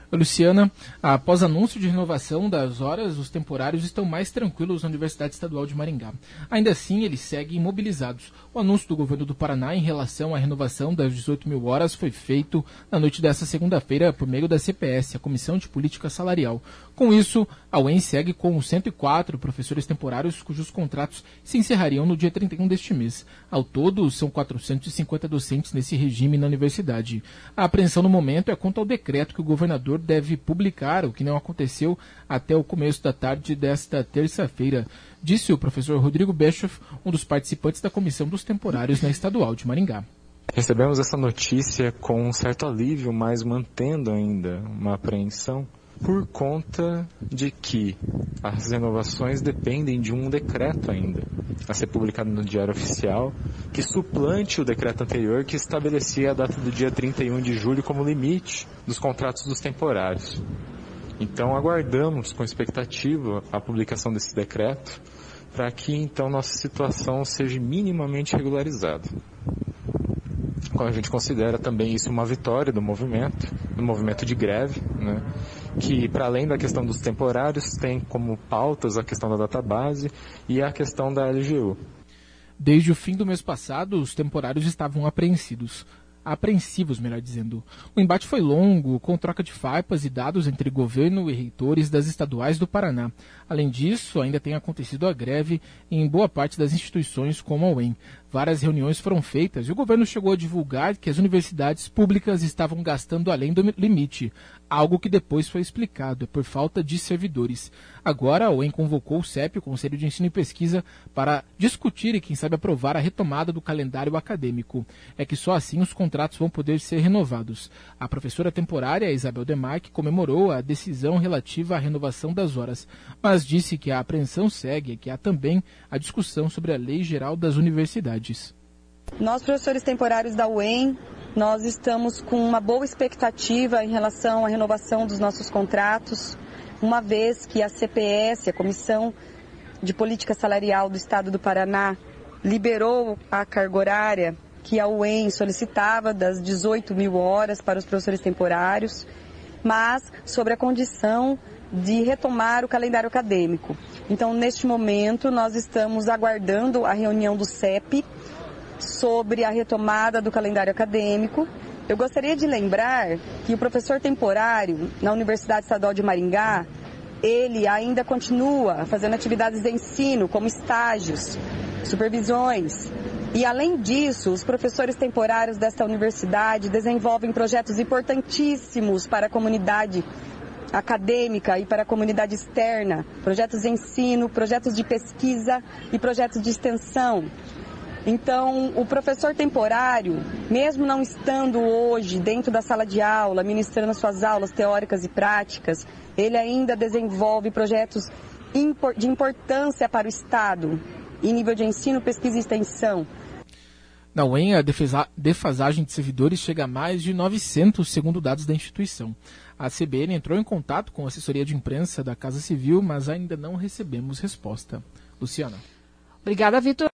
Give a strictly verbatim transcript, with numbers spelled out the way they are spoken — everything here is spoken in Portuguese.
Luciana, após anúncio de renovação das horas, os temporários estão mais tranquilos na Universidade Estadual de Maringá. Ainda assim, eles seguem imobilizados. O anúncio do governo do Paraná em relação à renovação das dezoito mil horas foi feito na noite desta segunda-feira por meio da C P S, a Comissão de Política Salarial. Com isso, a U E M segue com cento e quatro professores temporários cujos contratos se encerrariam no dia trinta e um deste mês. Ao todo, são quatrocentos e cinquenta docentes nesse regime na universidade. A apreensão no momento é quanto ao decreto que o governador deve publicar, o que não aconteceu até o começo da tarde desta terça-feira, disse o professor Rodrigo Bischoff, um dos participantes da Comissão dos Temporários na Estadual de Maringá. Recebemos essa notícia com um certo alívio, mas mantendo ainda uma apreensão, por conta de que as renovações dependem de um decreto ainda, a ser publicado no Diário Oficial, que suplante o decreto anterior que estabelecia a data do dia trinta e um de julho como limite dos contratos dos temporários. Então aguardamos com expectativa a publicação desse decreto, para que então nossa situação seja minimamente regularizada. A gente considera também isso uma vitória do movimento, do movimento de greve, né? Que para além da questão dos temporários tem como pautas a questão da database e a questão da L G U. Desde o fim do mês passado, os temporários estavam apreensivos. apreensivos, melhor dizendo. O embate foi longo, com troca de farpas e dados entre governo e reitores das estaduais do Paraná. Além disso, ainda tem acontecido a greve em boa parte das instituições como a U E M. Várias reuniões foram feitas e o governo chegou a divulgar que as universidades públicas estavam gastando além do limite, algo que depois foi explicado, é por falta de servidores. Agora, a U E M convocou o C E P, o Conselho de Ensino e Pesquisa, para discutir e, quem sabe, aprovar a retomada do calendário acadêmico. É que só assim os contratos vão poder ser renovados. A professora temporária, Isabel Demarque, comemorou a decisão relativa à renovação das horas, mas disse que a apreensão segue e que há também a discussão sobre a Lei Geral das Universidades. Nós, professores temporários da U E M, nós estamos com uma boa expectativa em relação à renovação dos nossos contratos, uma vez que a C P S, a Comissão de Política Salarial do Estado do Paraná, liberou a carga horária que a U E M solicitava das dezoito mil horas para os professores temporários, mas sobre a condição de retomar o calendário acadêmico. Então, neste momento, nós estamos aguardando a reunião do C E P sobre a retomada do calendário acadêmico. Eu gostaria de lembrar que o professor temporário na Universidade Estadual de Maringá, ele ainda continua fazendo atividades de ensino, como estágios, supervisões. E, além disso, os professores temporários desta universidade desenvolvem projetos importantíssimos para a comunidade acadêmica e para a comunidade externa, projetos de ensino, projetos de pesquisa e projetos de extensão. Então, o professor temporário, mesmo não estando hoje dentro da sala de aula, ministrando suas aulas teóricas e práticas, ele ainda desenvolve projetos de importância para o Estado, em nível de ensino, pesquisa e extensão. Na U E M, a defasagem de servidores chega a mais de novecentos, segundo dados da instituição. A C B N entrou em contato com a assessoria de imprensa da Casa Civil, mas ainda não recebemos resposta. Luciana. Obrigada, Vitor.